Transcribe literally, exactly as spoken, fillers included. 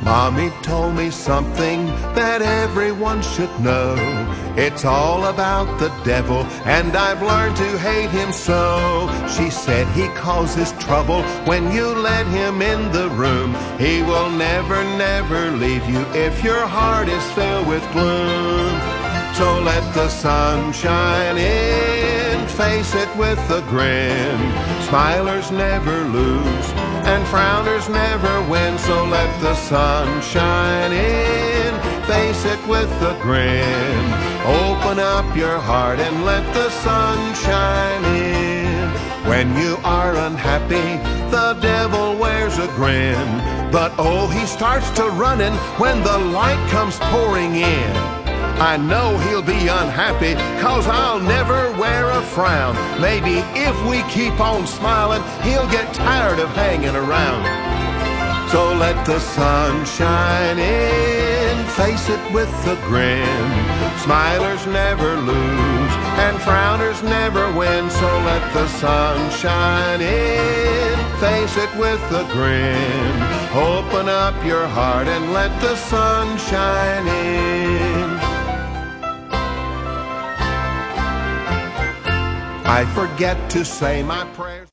Mommy told me something that everyone should know. It's all about the devil, and I've learned to hate him so. She said he causes trouble when you let him in the room. He will never, never leave you if your heart is filled with gloom. So let the sun shine in, face it with a grin. Smilers never lose, and frowners never win. So let the sun shine in, face it with a grin. Open up your heart and let the sun shine in. When you are unhappy, the devil wears a grin. But oh, he starts to running when the light comes pouring in. I know he'll be unhappy, 'cause I'll never wear a frown. Maybe if we keep on smiling, he'll get tired of hanging around. So let the sun shine in, face it with a grin. Smilers never lose, and frowners never win. So let the sun shine in, face it with a grin. Open up your heart and let the sun shine in. I forget to say my prayers.